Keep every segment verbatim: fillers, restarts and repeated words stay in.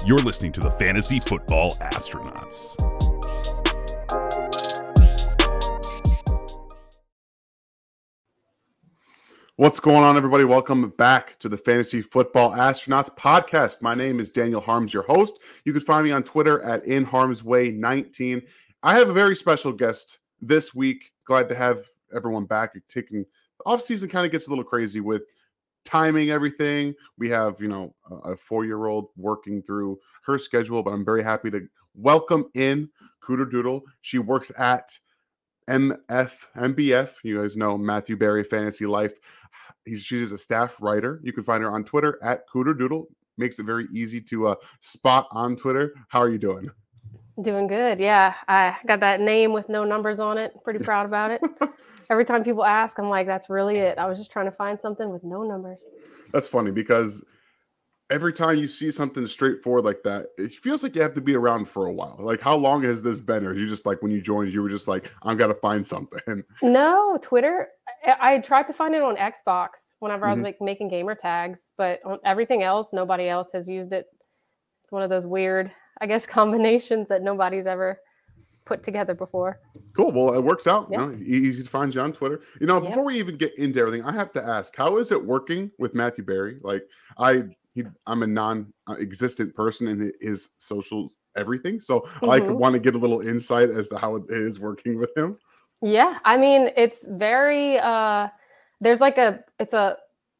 You're listening to the Fantasy Football Astronauts. What's going on, everybody? Welcome back to the Fantasy Football Astronauts podcast. My name is Daniel Harms, your host. You can find me on Twitter at in harms way nineteen. I have a very special guest this week. Glad to have everyone back. Taking the off-season kind of gets a little crazy with timing everything. We have, you know, a four-year-old working through her schedule, but I'm very happy to welcome in Cooter Doodle. She works at M F M B F. You guys know Matthew Berry Fantasy Life. He's she's a staff writer. You can find her on Twitter at Cooter Doodle. Makes it very easy to uh, spot on Twitter. How are you doing? Doing good. Yeah, I got that name with no numbers on it. Pretty proud about it. Every time people ask, I'm like, that's really it. I was just trying to find something with no numbers. That's funny because every time you see something straightforward like that, it feels like you have to be around for a while. Like, how long has this been? Or you just like when you joined, you were just like, I've got to find something. No, Twitter. I, I tried to find it on Xbox whenever mm-hmm. I was make, making gamer tags, but on everything else, nobody else has used it. It's one of those weird, I guess, combinations that nobody's ever put together before. Cool. Well, it works out. Yep. You know, easy to find you on Twitter. You know, before Yep. we even get into everything, I have to ask, how is it working with Matthew Berry? Like, I, he, I'm a non-existent person in his social everything, so mm-hmm. I want to get a little insight as to how it is working with him. Yeah, I mean, it's very. Uh, there's like a, it's a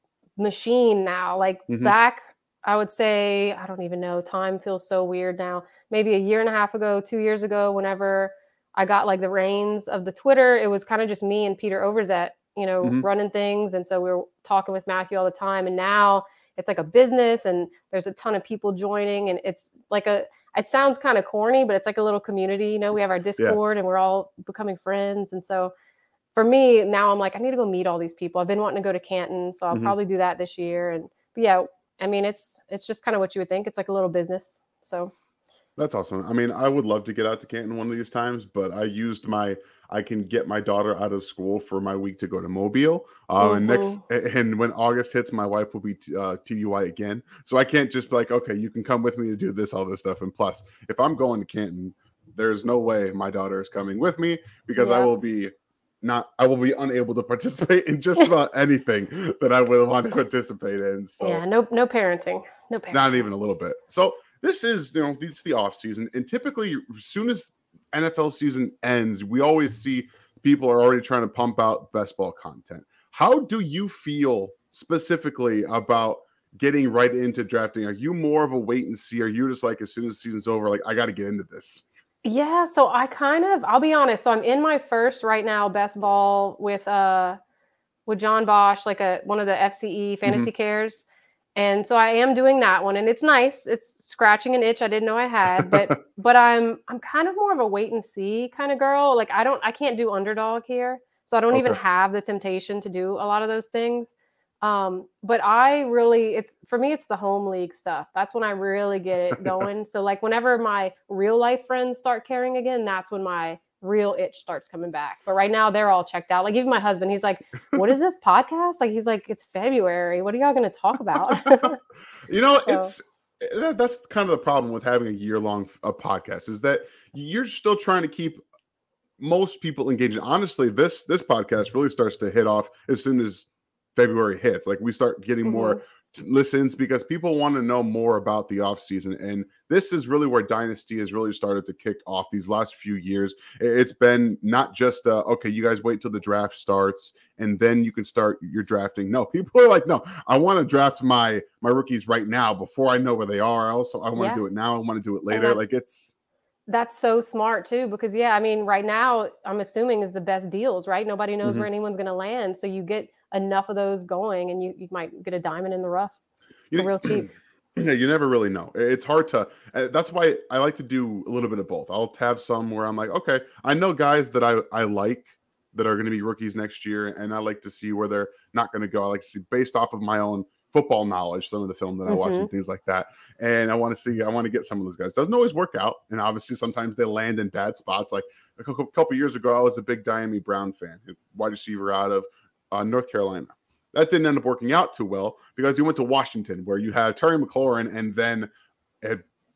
machine now. Like mm-hmm. back, I would say, I don't even know. Time feels so weird now. Maybe a year and a half ago, two years ago, whenever I got like the reins of the Twitter, it was kind of just me and Peter Overzet, you know, mm-hmm. running things. And so we were talking with Matthew all the time. And now it's like a business and there's a ton of people joining. And it's like a, it sounds kind of corny, but it's like a little community. You know, we have our Discord yeah. and we're all becoming friends. And so for me, now I'm like, I need to go meet all these people. I've been wanting to go to Canton, so I'll mm-hmm. probably do that this year. And but yeah, I mean, it's it's just kind of what you would think. It's like a little business. So that's awesome. I mean, I would love to get out to Canton one of these times, but I used my, I can get my daughter out of school for my week to go to Mobile. Uh, mm-hmm. And next, and when August hits, my wife will be uh, T D Y again. So I can't just be like, okay, you can come with me to do this, all this stuff. And plus, if I'm going to Canton, there's no way my daughter is coming with me because yeah. I will be not, I will be unable to participate in just about anything that I would want to participate in. So yeah, no, no parenting, no parenting. Not even a little bit. So this is, you know, it's the off season, and typically as soon as N F L season ends, we always see people are already trying to pump out best ball content. How do you feel specifically about getting right into drafting? Are you more of a wait and see? Are you just like, as soon as the season's over, like, I got to get into this? Yeah, so I kind of, I'll be honest. So I'm in my first right now best ball with uh with John Bosch, like a one of the F C E Fantasy mm-hmm. Cares. And so I am doing that one, and it's nice. It's scratching an itch I didn't know I had, but but I'm I'm kind of more of a wait and see kind of girl. Like I don't I can't do underdog here, so I don't okay. even have the temptation to do a lot of those things. Um, but I really, it's for me, it's the home league stuff. That's when I really get it going. So like whenever my real life friends start caring again, that's when my real itch starts coming back. But right now they're all checked out. Like even my husband, he's like, what is this podcast? Like, he's like, it's February. What are y'all going to talk about? You know, so. it's, that, that's kind of the problem with having a year long a podcast is that you're still trying to keep most people engaged. Honestly, this, this podcast really starts to hit off as soon as February hits. Like we start getting mm-hmm. more t- listens because people want to know more about the off season. And this is really where Dynasty has really started to kick off these last few years. It's been not just, uh, okay, you guys wait till the draft starts and then you can start your drafting. No, people are like, no, I want to draft my, my rookies right now before I know where they are. Also, I want to yeah. do it now. I want to do it later. Like it's, That's so smart too, because yeah, I mean, right now I'm assuming is the best deals, right? Nobody knows mm-hmm. where anyone's going to land. So you get enough of those going and you, you might get a diamond in the rough for you, real cheap. Yeah, you never really know. It's hard to, uh, that's why I like to do a little bit of both. I'll have some where I'm like, okay, I know guys that I, I like that are going to be rookies next year. And I like to see where they're not going to go. I like to see based off of my own football knowledge, some of the film that I watch mm-hmm. and things like that. And I want to see, I want to get some of those guys. Doesn't always work out. And obviously sometimes they land in bad spots. Like a couple, couple years ago, I was a big Diami Brown fan, wide receiver out of uh, North Carolina. That didn't end up working out too well because he went to Washington where you had Terry McLaurin and then had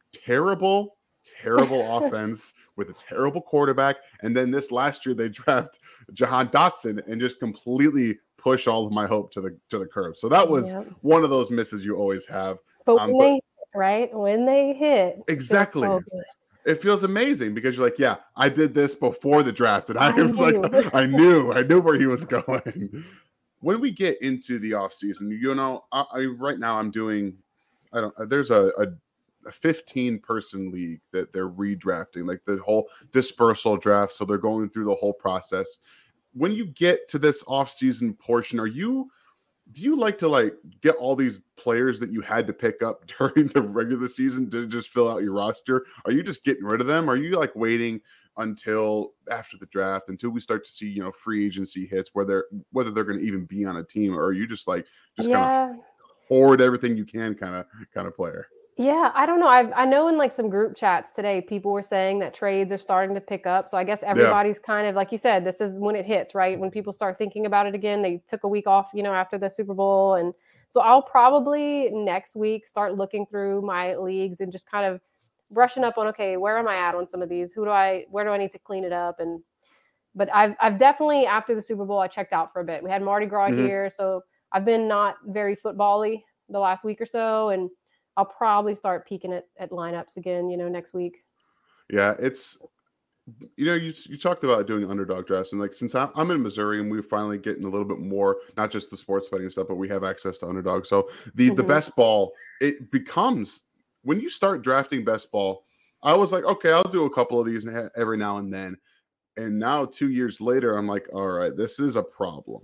terrible, terrible offense with a terrible quarterback. And then this last year they draft Jahan Dotson and just completely push all of my hope to the to the curb. So that was yep. one of those misses you always have. But um, when but, they right when they hit, exactly. It feels, so it feels amazing because you're like, yeah, I did this before the draft, and I, I was knew. like, I knew, I knew where he was going. When we get into the offseason, you know, I, I right now I'm doing, I don't, there's a, a a fifteen person league that they're redrafting, like the whole dispersal draft. So they're going through the whole process. When you get to this offseason portion, are you, do you like to like get all these players that you had to pick up during the regular season to just fill out your roster? Are you just getting rid of them? Are you like waiting until after the draft, until we start to see, you know, free agency hits, whether, whether they're going to even be on a team, or are you just like, just yeah. kind of hoard everything you can kind of, kind of player? Yeah, I don't know. I I know in like some group chats today, people were saying that trades are starting to pick up. So I guess everybody's yeah. kind of, like you said, this is when it hits, right? When people start thinking about it again. They took a week off, you know, after the Super Bowl. And so I'll probably next week start looking through my leagues and just kind of brushing up on, okay, where am I at on some of these? Who do I, where do I need to clean it up? And, but I've, I've definitely, after the Super Bowl, I checked out for a bit. We had Mardi Gras mm-hmm. here. So I've been not very football-y the last week or so. And I'll probably start peeking at, at lineups again, you know, next week. Yeah, it's, you know, you you talked about doing underdog drafts. And like, since I'm, I'm in Missouri and we're finally getting a little bit more, not just the sports betting stuff, but we have access to underdog. So the, mm-hmm. the best ball, it becomes, when you start drafting best ball, I was like, okay, I'll do a couple of these every now and then. And now two years later, I'm like, all right, this is a problem.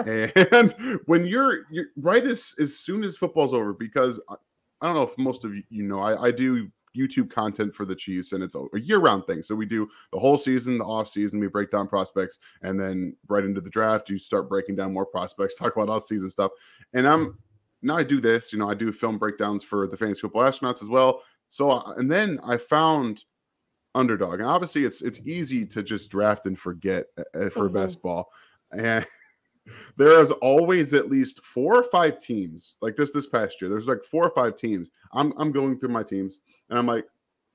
And when you're, you're right as, as soon as football's over, because I don't know if most of you, you know, I, I do YouTube content for the Chiefs, and it's a year-round thing. So we do the whole season, the off season, we break down prospects, and then right into the draft, you start breaking down more prospects, talk about off-season stuff. And I'm now I do this, you know, I do film breakdowns for the Fantasy Football Astronauts as well. So, and then I found Underdog, and obviously it's it's easy to just draft and forget uh, for mm-hmm. best ball, and there is always at least four or five teams like this. This past year, there's like four or five teams. I'm I'm going through my teams, and I'm like,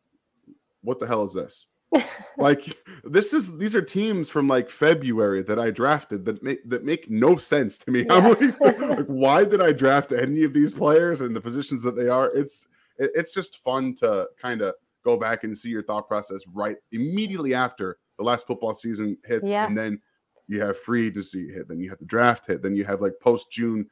what the hell is this? Like, this is these are teams from like February that I drafted that make that make no sense to me. Yeah. I'm like, like, why did I draft any of these players and the positions that they are? It's it, it's just fun to kind of go back and see your thought process right immediately after the last football season hits, yeah. and then you have free agency hit, then you have the draft hit, then you have like post June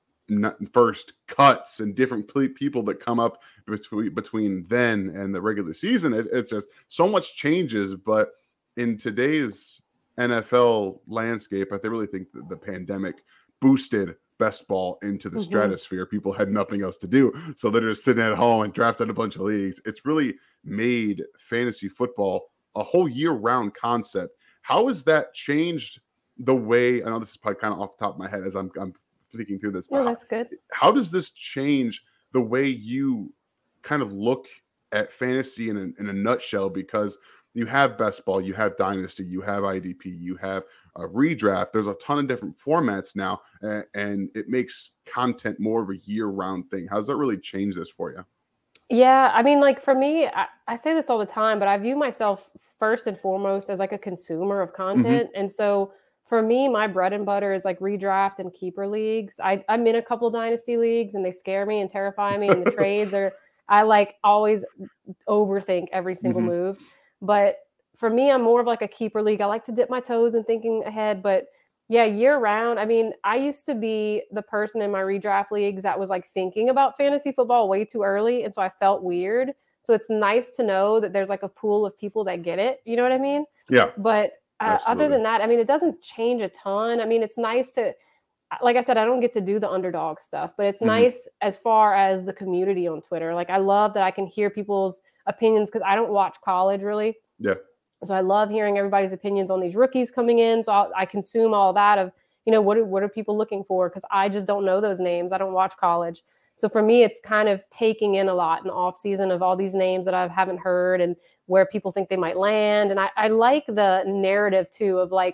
first cuts and different people that come up between between then and the regular season. It, it's just so much changes. But in today's N F L landscape, I really think that the pandemic boosted best ball into the mm-hmm. stratosphere. People had nothing else to do, so they're just sitting at home and drafted a bunch of leagues. It's really made fantasy football a whole year-round concept. How has that changed the way? I know this is probably kind of off the top of my head as I'm, I'm thinking through this. No, that's good. How does this change the way you kind of look at fantasy in a, in a nutshell? Because you have best ball, you have dynasty, you have I D P, you have a redraft. There's a ton of different formats now, and, and it makes content more of a year-round thing. How does that really change this for you? Yeah, I mean, like for me, I, I say this all the time, but I view myself first and foremost as like a consumer of content. Mm-hmm. And so for me, my bread and butter is like redraft and keeper leagues. I, I'm in a couple dynasty leagues and they scare me and terrify me. And the trades are, I like always overthink every single mm-hmm. move. But for me, I'm more of like a keeper league. I like to dip my toes in thinking ahead, but yeah, year round. I mean, I used to be the person in my redraft leagues that was like thinking about fantasy football way too early. And so I felt weird. So it's nice to know that there's like a pool of people that get it. You know what I mean? Yeah. But uh, other than that, I mean, it doesn't change a ton. I mean, it's nice to, like I said, I don't get to do the underdog stuff, but it's mm-hmm. nice as far as the community on Twitter. Like I love that I can hear people's opinions because I don't watch college really. Yeah. So I love hearing everybody's opinions on these rookies coming in. So I'll, I consume all that of, you know, what are, what are people looking for? Because I just don't know those names. I don't watch college. So for me, it's kind of taking in a lot in the off season of all these names that I haven't heard and where people think they might land. And I, I like the narrative too of like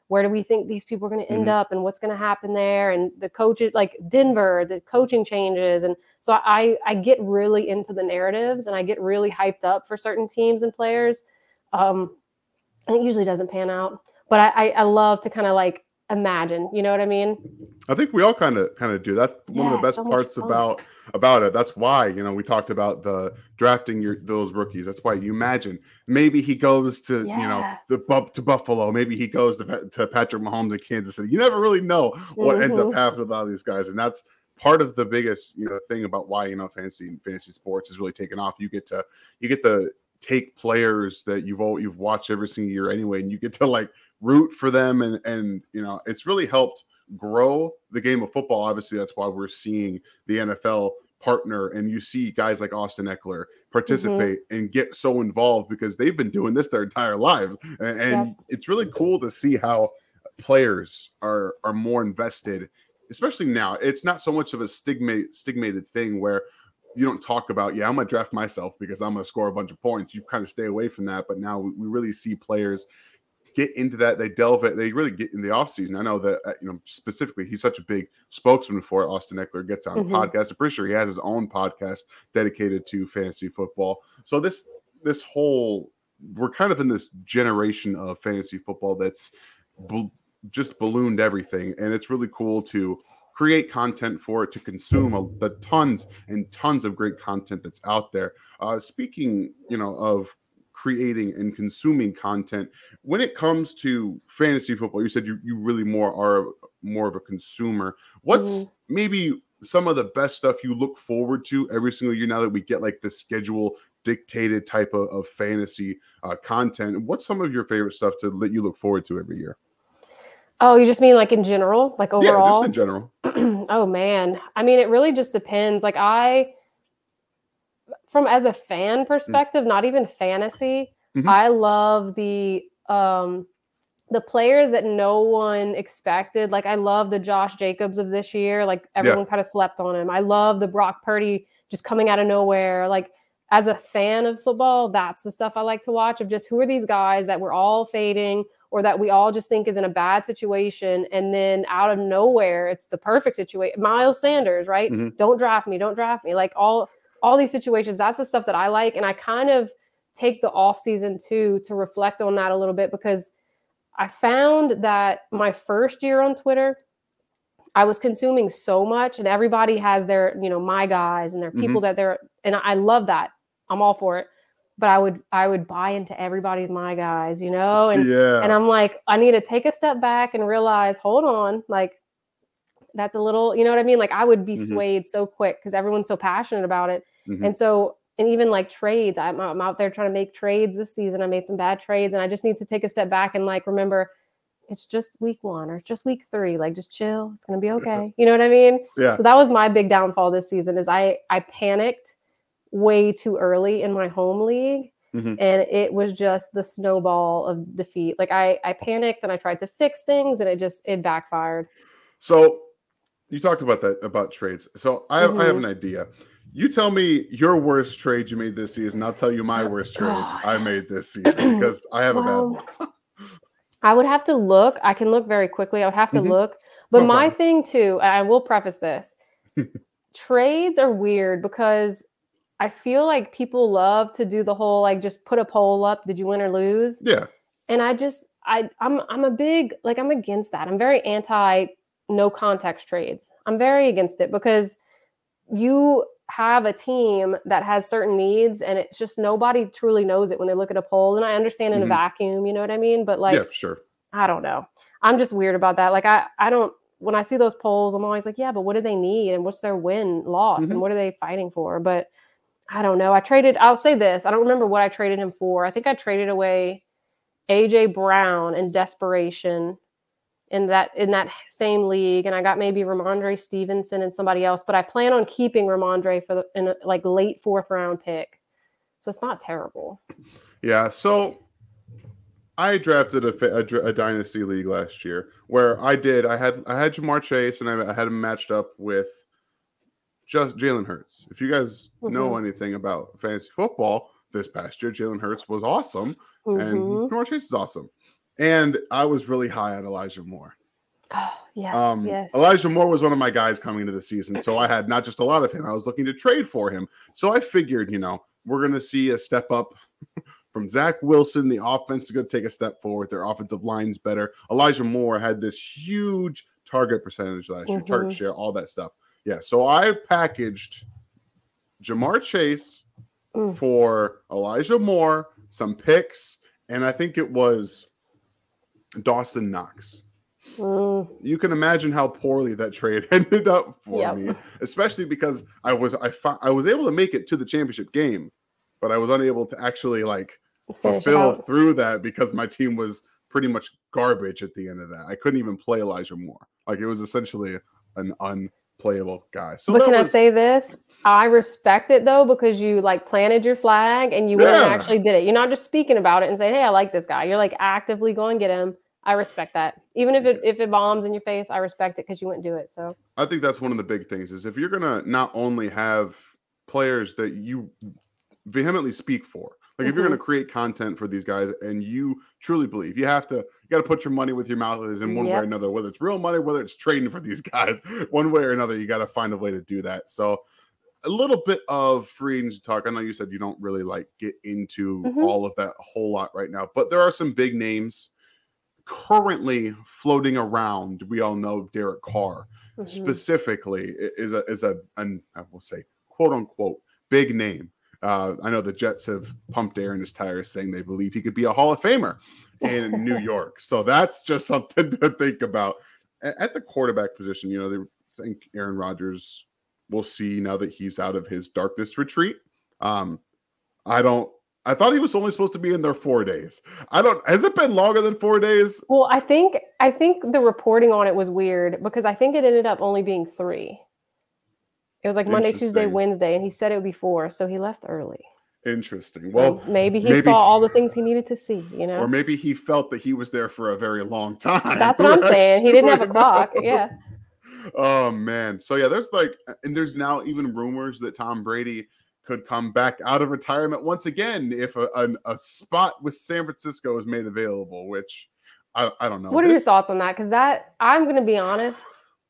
where do we think these people are going to end Mhm. up and what's going to happen there? And the coaches, like Denver, the coaching changes. And so I, I get really into the narratives and I get really hyped up for certain teams and players. Um, and it usually doesn't pan out, but I, I, I love to kind of like imagine, you know what I mean? I think we all kind of kind of do. That's one Yeah, of the it's best so much parts fun. about about it. That's why, you know, we talked about the drafting your those rookies. That's why you imagine maybe he goes to, you know, Yeah. the bu- to Buffalo, maybe he goes to Pa- to Patrick Mahomes in Kansas City. You never really know what ends up Mhm. happening with all these guys, and that's part of the biggest, you know, thing about why, you know, fantasy fantasy sports is really taking off. You get to you get to take players that you've all you've watched every single year anyway, and you get to like root for them, and and you know, it's really helped grow the game of football. Obviously, that's why we're seeing the N F L partner, and you see guys like Austin Eckler participate Mm-hmm. and get so involved because they've been doing this their entire lives, and, and Yep. it's really cool to see how players are are more invested, especially now. It's not so much of a stigma stigmated thing where you don't talk about, yeah, I'm gonna draft myself because I'm gonna score a bunch of points. You kind of stay away from that, but now we, we really see players get into that. They delve it. They really get in the offseason. I know that, uh, you know, specifically, he's such a big spokesman for it. Austin Eckler gets on Mm-hmm. a podcast. I'm pretty sure he has his own podcast dedicated to fantasy football. So this, this whole, we're kind of in this generation of fantasy football that's b- just ballooned everything. And it's really cool to create content for it, to consume a, the tons and tons of great content that's out there. Uh, speaking, you know, of creating and consuming content, when it comes to fantasy football, you said you, you really more are more of a consumer. What's Mm-hmm. maybe some of the best stuff you look forward to every single year now that we get like the schedule dictated type of, of fantasy uh, content? What's some of your favorite stuff to let you look forward to every year? Oh, you just mean like in general, like overall? Yeah, just in general. Oh man. I mean, it really just depends. Like I, from as a fan perspective, mm-hmm. not even fantasy, mm-hmm. I love the, um, the players that no one expected. Like I love the Josh Jacobs of this year. Like everyone yeah. kind of slept on him. I love the Brock Purdy just coming out of nowhere. Like as a fan of football, that's the stuff I like to watch, of just who are these guys that we're all fading or that we all just think is in a bad situation. And then out of nowhere, it's the perfect situation. Miles Sanders, right? Mm-hmm. Don't draft me. Don't draft me. Like all, all these situations, that's the stuff that I like. And I kind of take the off season too, to reflect on that a little bit, because I found that my first year on Twitter, I was consuming so much, and everybody has their, you know, my guys and their people mm-hmm. that they're, and I love that. I'm all for it. But I would, I would buy into everybody's my guys, you know, and, yeah. and I'm like, I need to take a step back and realize, hold on, like that's a little, you know what I mean? Like I would be mm-hmm. swayed so quick because everyone's so passionate about it. Mm-hmm. And so, and even like trades, I'm, I'm out there trying to make trades this season. I made some bad trades, and I just need to take a step back and like, remember, it's just week one or it's just week three. Like just chill. It's going to be okay. You know what I mean? Yeah. So that was my big downfall this season, is I, I panicked way too early in my home league. Mm-hmm. And it was just the snowball of defeat. Like I, I panicked and I tried to fix things, and it just, it backfired. So you talked about that, about trades. So I have, mm-hmm. I have an idea. You tell me your worst trade you made this season. I'll tell you my worst trade oh. I made this season, because I have well, a bad one. I would have to look. I can look very quickly. I would have to mm-hmm. look. But no my problem. thing too, and I will preface this, trades are weird because I feel like people love to do the whole, like, just put a poll up. Did you win or lose? Yeah. And I just, I, I'm, I'm a big, like, I'm against that. I'm very anti no context trades. I'm very against it, because you have a team that has certain needs, and it's just nobody truly knows it when they look at a poll. And I understand in mm-hmm. a vacuum, you know what I mean? But like, yeah, sure. I don't know. I'm just weird about that. Like I, I don't, when I see those polls, I'm always like, yeah, but what do they need? And what's their win loss? Mm-hmm. And what are they fighting for? But I don't know. I traded, I'll say this. I don't remember what I traded him for. I think I traded away A J Brown in desperation in that in that same league, and I got maybe Ramondre Stevenson and somebody else, but I plan on keeping Ramondre for the in a, like late fourth round pick, so it's not terrible. Yeah, so I drafted a, a, a dynasty league last year where I did I had I had Jamar Chase, and I, I had him matched up with just Jalen Hurts. If you guys mm-hmm. know anything about fantasy football, this past year Jalen Hurts was awesome, mm-hmm. and Jamar Chase is awesome. And I was really high on Elijah Moore. Oh, yes, um, yes. Elijah Moore was one of my guys coming into the season, so I had not just a lot of him. I was looking to trade for him. So I figured, you know, we're going to see a step up from Zach Wilson. The offense is going to take a step forward. Their offensive line's better. Elijah Moore had this huge target percentage last year, mm-hmm. target share, all that stuff. Yeah, so I packaged Jamar Chase mm. for Elijah Moore, some picks, and I think it was Dawson Knox. Mm. You can imagine how poorly that trade ended up for yep. me, especially because I was I I was able to make it to the championship game, but I was unable to actually like Finish fulfill through that because my team was pretty much garbage at the end of that. I couldn't even play Elijah Moore. Like it was essentially an unplayable guy. So but can was, I say this? I respect it though, because you like planted your flag and you yeah. went and actually did it. You're not just speaking about it and saying, hey, I like this guy. You're like actively going get him. I respect that. Even if it if it bombs in your face, I respect it because you wouldn't do it. So I think that's one of the big things is if you're gonna not only have players that you vehemently speak for, like mm-hmm. if you're gonna create content for these guys and you truly believe, you have to you got to put your money with your mouth in one yep. way or another, whether it's real money, whether it's trading for these guys, one way or another, you got to find a way to do that. So a little bit of free agency talk. I know you said you don't really like get into mm-hmm. all of that a whole lot right now, but there are some big names currently floating around. We all know Derek Carr mm-hmm. specifically is a is a an, I will say quote unquote big name. Uh, I know the Jets have pumped air in his tires saying they believe he could be a Hall of Famer in New York. So that's just something to think about. At the quarterback position, you know, they think Aaron Rodgers, we'll see now that he's out of his darkness retreat. Um, I don't I thought he was only supposed to be in there four days. I don't. Has it been longer than four days? Well, I think I think the reporting on it was weird because I think it ended up only being three. It was like Monday, Tuesday, Wednesday, and he said it would be four, so he left early. Interesting. So well, maybe he maybe, saw all the things he needed to see, you know, or maybe he felt that he was there for a very long time. That's what I'm saying. He didn't have a clock. Yes. Oh man. So yeah, there's like, and there's now even rumors that Tom Brady could come back out of retirement once again if a, a, a spot with San Francisco is made available, which I, I don't know. What are this... your thoughts on that? Because that, I'm going to be honest,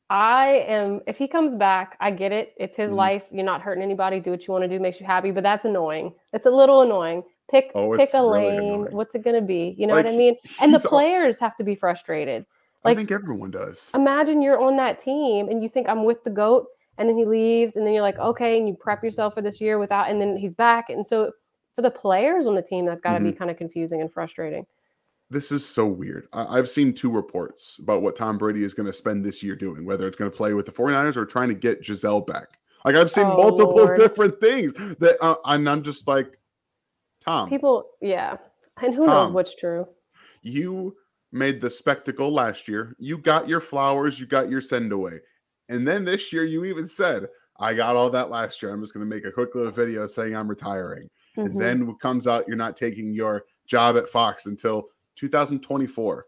I am, if he comes back, I get it. It's his mm-hmm. life. You're not hurting anybody. Do what you want to do. Makes you happy. But that's annoying. It's a little annoying. Pick oh, pick a really lane. Annoying. What's it going to be? You know like, what I mean? And the players all... have to be frustrated. Like, I think everyone does. Imagine you're on that team and you think I'm with the GOAT. And then he leaves, and then you're like, okay, and you prep yourself for this year without, and then he's back. And so for the players on the team, that's got to mm-hmm. be kind of confusing and frustrating. This is so weird. I- I've seen two reports about what Tom Brady is going to spend this year doing, whether it's going to play with the 49ers or trying to get Giselle back. Like I've seen oh, multiple Lord. different things that, uh, and I'm just like, Tom. People, yeah. And who Tom, knows what's true. You made the spectacle last year. You got your flowers. You got your send away. And then this year, you even said, I got all that last year. I'm just going to make a quick little video saying I'm retiring. Mm-hmm. And then what comes out, you're not taking your job at Fox until two thousand twenty-four.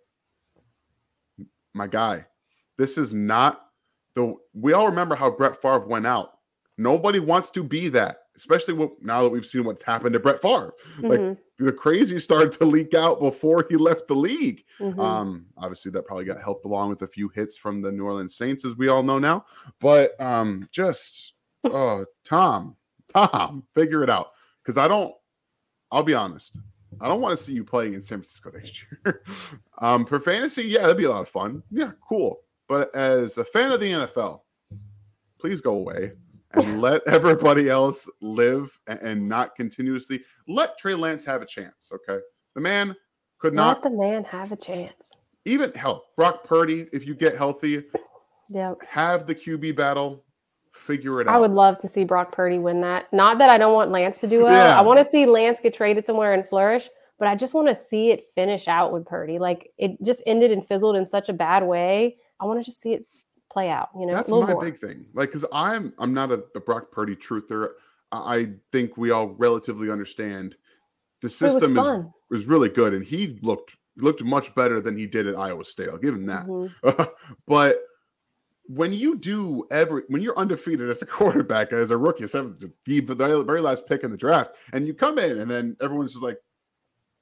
My guy, this is not the – we all remember how Brett Favre went out. Nobody wants to be that, especially what, now that we've seen what's happened to Brett Favre. Mm-hmm. Like the crazy started to leak out before he left the league. Mm-hmm. Um, obviously, that probably got helped along with a few hits from the New Orleans Saints, as we all know now. But um, just, oh, Tom, Tom, figure it out. Because I don't, I'll be honest, I don't want to see you playing in San Francisco next year. um, for fantasy, yeah, that'd be a lot of fun. Yeah, cool. But as a fan of the N F L, please go away. And let everybody else live and, and not continuously let Trey Lance have a chance. Okay, the man could not. Let the man have a chance. Even hell, Brock Purdy, if you get healthy, yeah, have the Q B battle. Figure it out. I would love to see Brock Purdy win that. Not that I don't want Lance to do well. Yeah. I want to see Lance get traded somewhere and flourish, but I just want to see it finish out with Purdy. Like it just ended and fizzled in such a bad way. I want to just see it play out, you know. That's my more. big thing. Like, because I'm I'm not a, a Brock Purdy truther. I think we all relatively understand the system is is really good, and he looked looked much better than he did at Iowa State. I'll give him that. Mm-hmm. But when you do every when you're undefeated as a quarterback, as a rookie, seventh, the very last pick in the draft, and you come in, and then everyone's just like,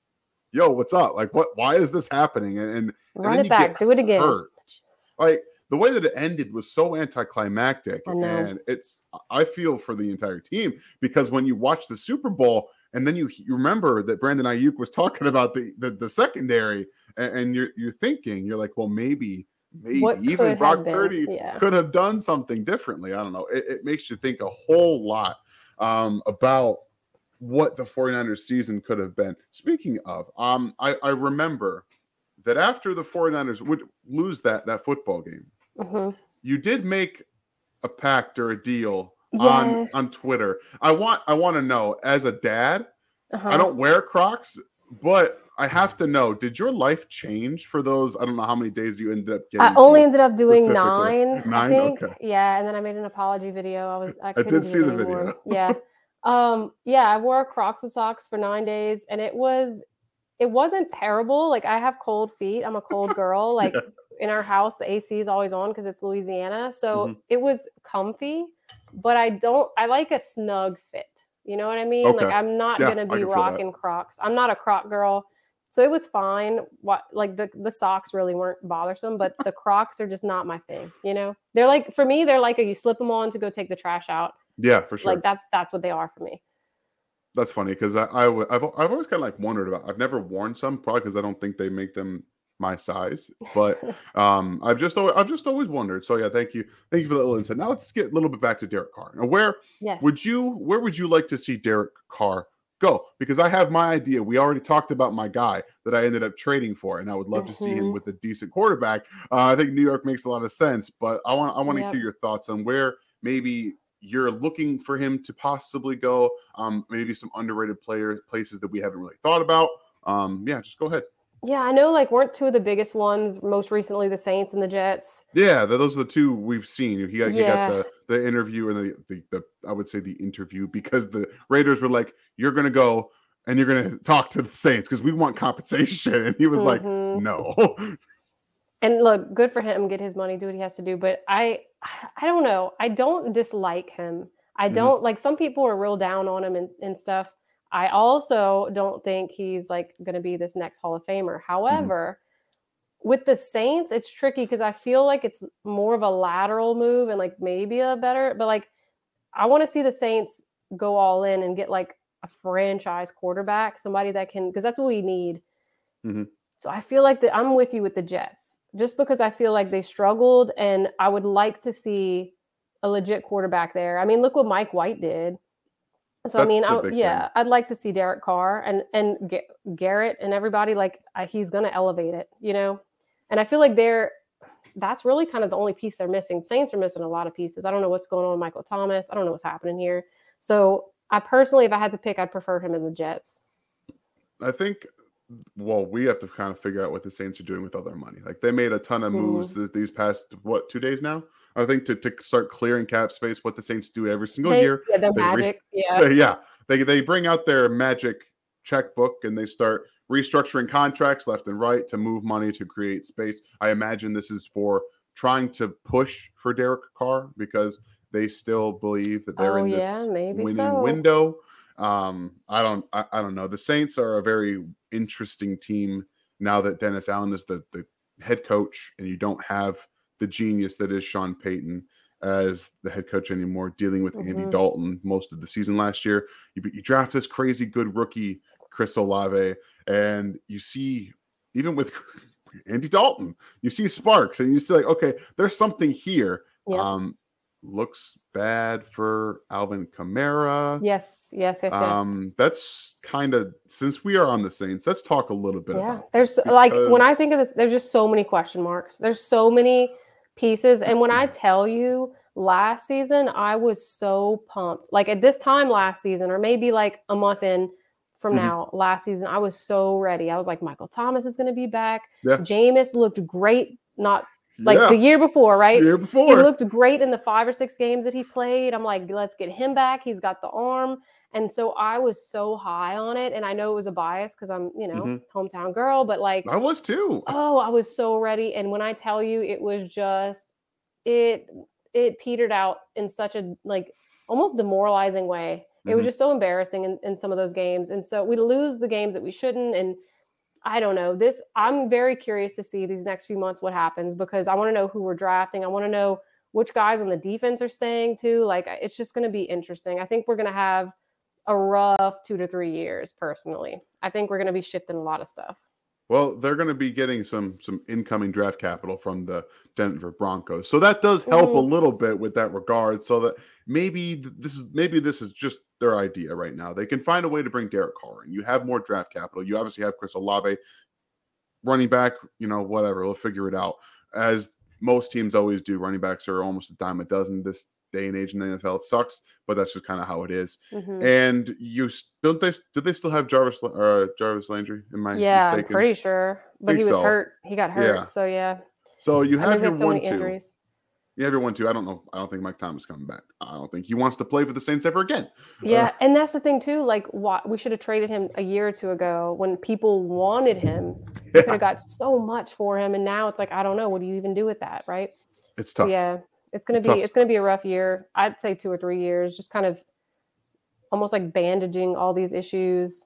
yo, what's up? Like, what? Why is this happening? And, and, Run and then it back. Do it again. Hurt. Like, the way that it ended was so anticlimactic. I know. And it's, I feel for the entire team, because when you watch the Super Bowl and then you, you remember that Brandon Ayuk was talking about the, the, the secondary, and, and you're, you're thinking, you're like, well, maybe, maybe What even Brock been? Purdy yeah. could have done something differently. I don't know. It, it makes you think a whole lot um, about what the 49ers season could have been. Speaking of, um, I, I remember that after the 49ers would lose that, that football game, mm-hmm. you did make a pact or a deal yes. on, on Twitter. I want, I want to know, as a dad, uh-huh. I don't wear Crocs, but I have to know, did your life change for those? I don't know how many days you ended up getting. I only ended up doing nine, nine, I think. Okay. Yeah, and then I made an apology video. I was I, I did see the anymore. video. yeah. Um, yeah, I wore Crocs with socks for nine days, and it was it wasn't terrible. Like, I have cold feet. I'm a cold girl. Like yeah. in our house, the A C is always on because it's Louisiana. So mm-hmm. it was comfy, but I don't I like a snug fit. You know what I mean? Okay. Like, I'm not yeah, gonna be rocking Crocs. I'm not a Croc girl. So it was fine. What like the, the socks really weren't bothersome, but the Crocs are just not my thing. You know, they're like, for me, they're like a, you slip them on to go take the trash out. Yeah, for sure. Like that's that's what they are for me. That's funny because I, I I've I've always kind of like wondered about. I've never worn some, probably because I don't think they make them my size. But um, I've just always, I've just always wondered. So yeah, thank you, thank you for the little insight. Now let's get a little bit back to Derek Carr. Now, where yes. would you where would you like to see Derek Carr go? Because I have my idea. We already talked about my guy that I ended up trading for, and I would love mm-hmm. to see him with a decent quarterback. Uh, I think New York makes a lot of sense, but I want I want to yep. hear your thoughts on where maybe you're looking for him to possibly go. Um, maybe some underrated player places that we haven't really thought about. Um, yeah, just go ahead. Yeah, I know. Like, weren't two of the biggest ones most recently the Saints and the Jets? Yeah, those are the two we've seen. He got, yeah. he got the the interview and the, the the I would say the interview because the Raiders were like, "You're gonna go and you're gonna talk to the Saints because we want compensation," and he was mm-hmm. like, "No." And look, good for him. Get his money, do what he has to do. But I, I don't know. I don't dislike him. I don't mm-hmm. like some people are real down on him and, and stuff. I also don't think he's like going to be this next Hall of Famer. However, mm-hmm. with the Saints, it's tricky because I feel like it's more of a lateral move and like maybe a better, but like I want to see the Saints go all in and get like a franchise quarterback, somebody that can, because that's what we need. Mm-hmm. So I feel like that I'm with you with the Jets just because I feel like they struggled and I would like to see a legit quarterback there. I mean, look what Mike White did. So, That's I mean, I, yeah, thing. I'd like to see Derek Carr and, and G- Garrett and everybody, like uh, he's going to elevate it, you know? And I feel like they're, that's really kind of the only piece they're missing. Saints are missing a lot of pieces. I don't know what's going on with Michael Thomas. I don't know what's happening here. So I personally, if I had to pick, I'd prefer him in the Jets. I think, well, we have to kind of figure out what the Saints are doing with all their money. Like they made a ton of moves mm-hmm. these past, what, two days now? I think to, to start clearing cap space, what the Saints do every single they, year. Yeah, their they magic. Re- yeah. They, yeah. They, they bring out their magic checkbook and they start restructuring contracts left and right to move money to create space. I imagine this is for trying to push for Derek Carr because they still believe that they're oh, in this yeah, maybe winning so. window. Um, I don't, I, I don't know. The Saints are a very interesting team now that Dennis Allen is the, the head coach and you don't have the genius that is Sean Payton as the head coach anymore, dealing with mm-hmm. Andy Dalton most of the season last year. You, you draft this crazy good rookie, Chris Olave, and you see, even with Andy Dalton, you see sparks and you see like, okay, there's something here. Yep. Um, looks bad for Alvin Kamara. Yes, yes, yes, um, yes. That's kind of, since we are on the Saints, let's talk a little bit yeah. about There's because... like, when I think of this, there's just so many question marks. There's so many pieces. And when I tell you last season, I was so pumped. Like at this time last season, or maybe like a month in from mm-hmm. now, last season, I was so ready. I was like, Michael Thomas is going to be back. Yeah. Jameis looked great. Not like yeah. the year before, right? The year before. He looked great in the five or six games that he played. I'm like, let's get him back. He's got the arm. And so I was so high on it. And I know it was a bias because I'm, you know, mm-hmm. hometown girl, but like I was too. Oh, I was so ready. And when I tell you, it was just, it, it petered out in such a like almost demoralizing way. It mm-hmm. was just so embarrassing in, in some of those games. And so we lose the games that we shouldn't. And I don't know. This I'm very curious to see these next few months what happens because I want to know who we're drafting. I want to know which guys on the defense are staying too. Like it's just going to be interesting. I think we're going to have a rough two to three years personally. I think we're going to be shifting a lot of stuff. Well, they're going to be getting some some incoming draft capital from the Denver Broncos, so that does help mm-hmm. a little bit with that regard. So that maybe this is maybe this is just their idea right now. They can find a way to bring Derek Carr in. You have more draft capital. You obviously have Chris Olave, running back. You know, whatever. We'll figure it out. As most teams always do, running backs are almost a dime a dozen this day and age in the N F L. It sucks, but that's just kind of how it is. Mm-hmm. And you don't they do they still have Jarvis uh, Jarvis Landry? Am I yeah, mistaken? I'm pretty sure. But he was so. hurt. He got hurt. Yeah. So yeah. So you have your so one many two. Injuries. You have your one two. I don't know. I don't think Mike Thomas is coming back. I don't think he wants to play for the Saints ever again. Yeah, uh, and that's the thing too. Like, what we should have traded him a year or two ago when people wanted him. We yeah. could have got so much for him, and now it's like I don't know. What do you even do with that, right? It's tough. So, yeah. It's gonna it's be tough. it's gonna be a rough year. I'd say two or three years, just kind of almost like bandaging all these issues.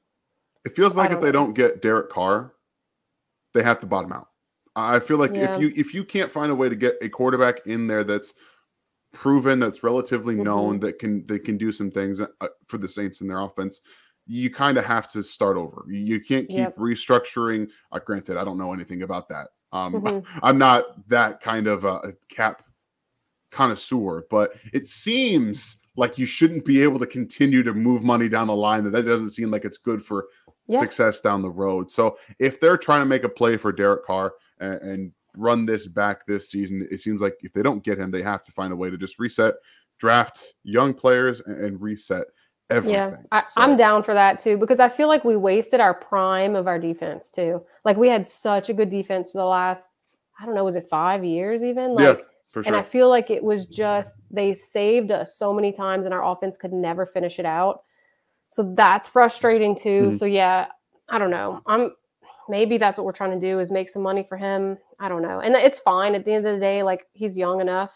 It feels like if know. they don't get Derek Carr, they have to bottom out. I feel like yeah. if you if you can't find a way to get a quarterback in there that's proven, that's relatively mm-hmm. known, that can they can do some things for the Saints in their offense, you kind of have to start over. You can't keep yep. restructuring. Uh, granted, I don't know anything about that. Um, mm-hmm. I'm not that kind of a cap connoisseur, but it seems like you shouldn't be able to continue to move money down the line. That that doesn't seem like it's good for yeah. success down the road. So if they're trying to make a play for Derek Carr and, and run this back this season, it seems like if they don't get him, they have to find a way to just reset, draft young players, and, and reset everything. Yeah, I, so. I'm down for that too, because I feel like we wasted our prime of our defense too. Like we had such a good defense for the last, I don't know, was it five years even? Like, yeah. For sure. And I feel like it was just, they saved us so many times and our offense could never finish it out. So that's frustrating too. Mm-hmm. So yeah, I don't know. I'm maybe that's what we're trying to do is make some money for him. I don't know. And it's fine at the end of the day, like he's young enough,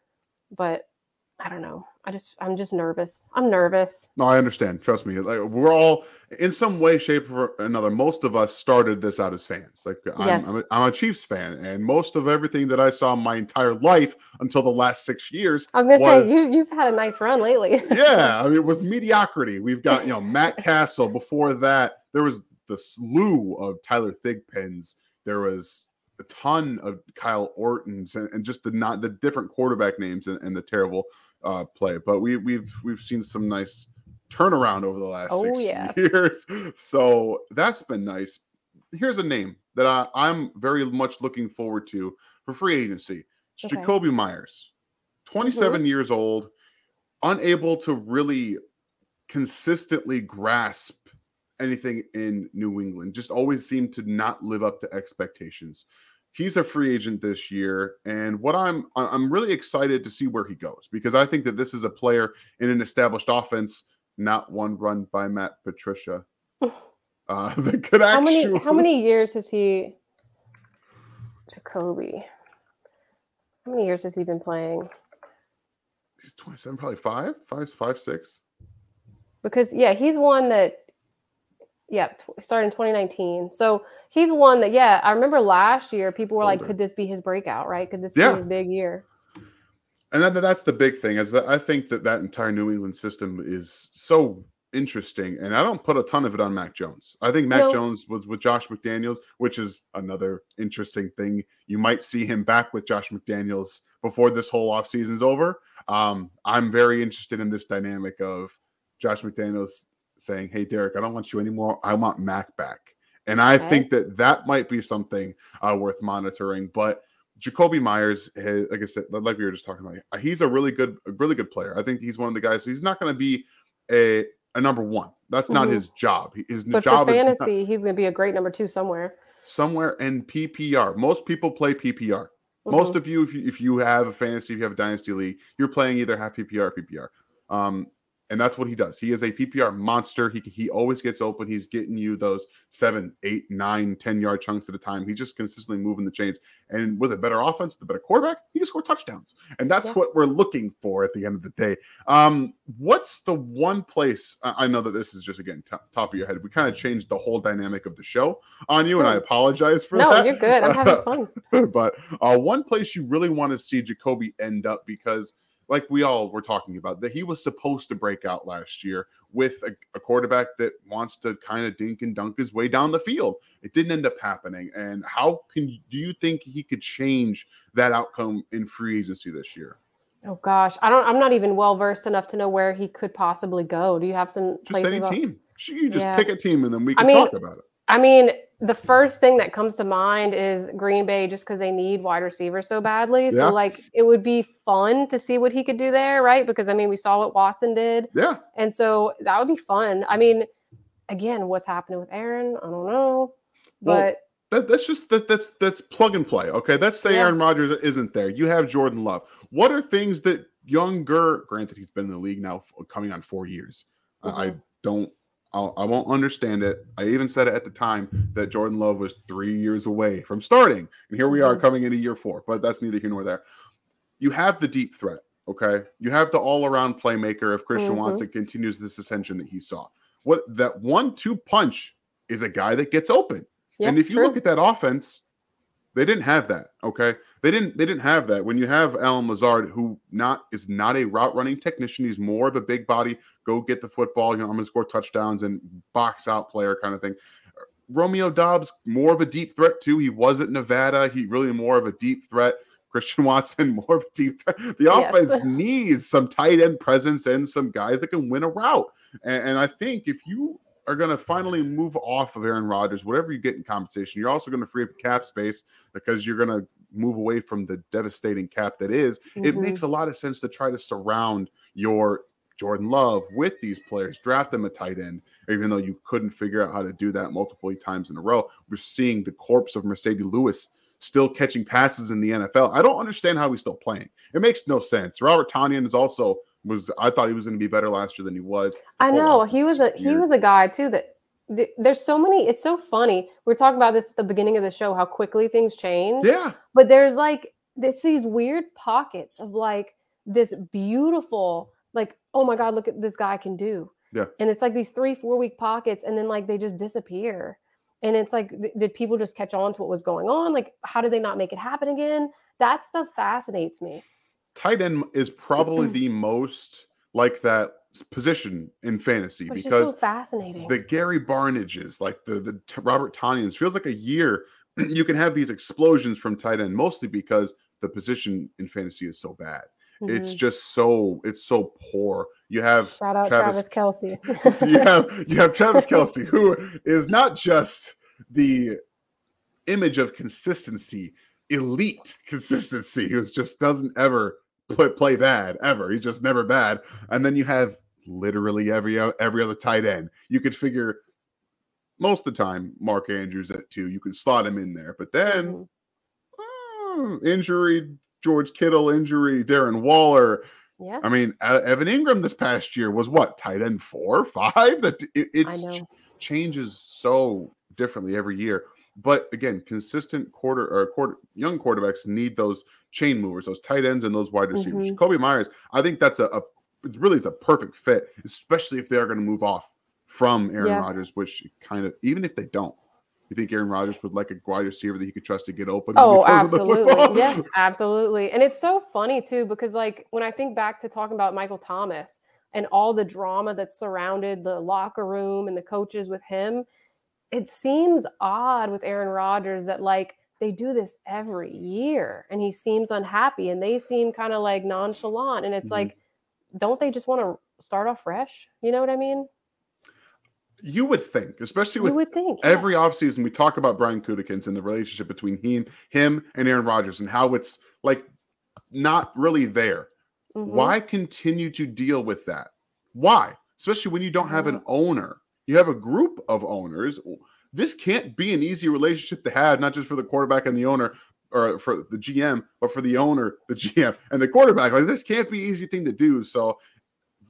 but I don't know. I just, I'm just nervous. I'm nervous. No, I understand. Trust me. Like we're all in some way, shape, or another. Most of us started this out as fans. Like I'm, yes. I'm, a, I'm a Chiefs fan, and most of everything that I saw my entire life until the last six years. I was going to was, say you, you've had a nice run lately. yeah, I mean, it was mediocrity. We've got you know Matt Castle. Before that, there was the slew of Tyler Thigpens. There was a ton of Kyle Ortons, and, and just the not the different quarterback names and, and the terrible. Uh, play, but we we've we've seen some nice turnaround over the last oh, six yeah. years, so that's been nice. Here's a name that I, I'm very much looking forward to for free agency. It's okay. Jakobi Meyers, twenty-seven mm-hmm. years old, unable to really consistently grasp anything in New England. Just always seemed to not live up to expectations. He's a free agent this year, and what I'm I'm really excited to see where he goes because I think that this is a player in an established offense, not one run by Matt Patricia. Uh, that could how actually... many how many years has he, Jakobi? How many years has he been playing? He's twenty-seven, probably five, five, five, six. Because yeah, he's one that. Yeah, t- started in twenty nineteen. So he's one that, yeah, I remember last year people were Older. like, could this be his breakout, right? Could this yeah. be his big year? And that, that's the big thing is that I think that that entire New England system is so interesting. And I don't put a ton of it on Mac Jones. I think Mac no. Jones was with Josh McDaniels, which is another interesting thing. You might see him back with Josh McDaniels before this whole offseason is over. Um, I'm very interested in this dynamic of Josh McDaniels saying, hey, Derek, I don't want you anymore. I want Mac back. And I okay. think that that might be something uh, worth monitoring. But Jakobi Meyers, has, like I said, like we were just talking about, he's a really good, a really good player. I think he's one of the guys. He's not going to be a, a number one. That's not mm-hmm. his job. His but job for fantasy, is not, he's going to be a great number two somewhere. Somewhere in P P R. Most people play P P R. Mm-hmm. Most of you, if you, if you have a fantasy, if you have a dynasty league, you're playing either half P P R or P P R. Um, And that's what he does. He is a P P R monster. He he always gets open. He's getting you those seven, eight, nine, ten yard chunks at a time. He's just consistently moving the chains. And with a better offense, the better quarterback, he can score touchdowns. And that's yeah. what we're looking for at the end of the day. Um, what's the one place? I know that this is just, again, t- top of your head. We kind of changed the whole dynamic of the show on you, and I apologize for no, that. No, you're good. I'm having fun. But uh, one place you really want to see Jacoby end up, because like we all were talking about, that he was supposed to break out last year with a, a quarterback that wants to kind of dink and dunk his way down the field. It didn't end up happening. And how can do you think he could change that outcome in free agency this year? Oh gosh, I don't. I'm not even well versed enough to know where he could possibly go. Do you have some just places? Any of, team. You just yeah. pick a team and then we can I mean, talk about it. I mean, the first thing that comes to mind is Green Bay, just because they need wide receivers so badly. Yeah. So, like, it would be fun to see what he could do there, right? Because, I mean, we saw what Watson did. Yeah. And so that would be fun. I mean, again, what's happening with Aaron? I don't know. But well, that, that's just that that's that's plug and play. Okay. Let's say yeah. Aaron Rodgers isn't there. You have Jordan Love. What are things that younger, granted, he's been in the league now coming on four years. Mm-hmm. I don't. I'll, I won't understand it. I even said it at the time that Jordan Love was three years away from starting. And here we are coming into year four, but that's neither here nor there. You have the deep threat, okay? You have the all-around playmaker if Christian mm-hmm. Watson continues this ascension that he saw. What that one two punch is a guy that gets open. Yeah, and if you true. look at that offense, they didn't have that, okay? They didn't they didn't have that. When you have Allen Lazard, who not is not a route running technician, he's more of a big body, go get the football, you know, I'm going to score touchdowns and box out player kind of thing. Romeo Doubs, more of a deep threat too. He was at Nevada. He really more of a deep threat. Christian Watson, more of a deep threat. The offense yes. needs some tight end presence and some guys that can win a route. And, and I think if you are going to finally move off of Aaron Rodgers, whatever you get in compensation, you're also going to free up cap space because you're going to move away from the devastating cap that is. Mm-hmm. It makes a lot of sense to try to surround your Jordan Love with these players, draft them a tight end, even though you couldn't figure out how to do that multiple times in a row. We're seeing the corpse of Mercedes Lewis still catching passes in the N F L. I don't understand how he's still playing. It makes no sense. Robert Tonyan is also was I thought he was going to be better last year than he was. I know he was a he was a guy too that th- there's so many. It's so funny. We we're talking about this at the beginning of the show, how quickly things change. Yeah. But there's like it's these weird pockets of like this beautiful, like, oh my God, look at this guy can do. Yeah. And it's like these three, four week pockets, and then like they just disappear. And it's like, th- did people just catch on to what was going on? Like, how did they not make it happen again? That stuff fascinates me. Tight end is probably the most like that position in fantasy but it's because just so fascinating. The Gary Barnages, like the the t- Robert Tonyans, feels like a year you can have these explosions from tight end, mostly because the position in fantasy is so bad. Mm-hmm. It's just so it's so poor. You have shout out Travis, Travis Kelce. you have you have Travis Kelce, who is not just the image of consistency, elite consistency, who just doesn't ever play, play bad ever. He's just never bad. And then you have literally every every other tight end. You could figure most of the time Mark Andrews at two. You could slot him in there, but then oh, injury. George Kittle injury, Darren Waller. Yeah. I mean, Evan Ingram this past year was what, tight end four, five? That it it's ch- changes so differently every year. But again, consistent quarter or quarter young quarterbacks need those chain movers, those tight ends and those wide receivers. Mm-hmm. Jacoby Myers, I think that's a, a it really is a perfect fit, especially if they're going to move off from Aaron yeah. Rodgers, which kind of even if they don't. You think Aaron Rodgers would like a wide receiver that he could trust to get open? Oh, absolutely. Yeah, absolutely. And it's so funny, too, because, like, when I think back to talking about Michael Thomas and all the drama that surrounded the locker room and the coaches with him, it seems odd with Aaron Rodgers that, like, they do this every year and he seems unhappy and they seem kind of, like, nonchalant. And it's mm-hmm. like, don't they just want to start off fresh? You know what I mean? You would think, especially with you would think, yeah. every offseason, we talk about Brian Gutekunst and the relationship between him, him and Aaron Rodgers and how it's like not really there. Mm-hmm. Why continue to deal with that? Why? Especially when you don't have an owner. You have a group of owners. This can't be an easy relationship to have, not just for the quarterback and the owner or for the G M, but for the owner, the G M, and the quarterback. Like this can't be an easy thing to do. So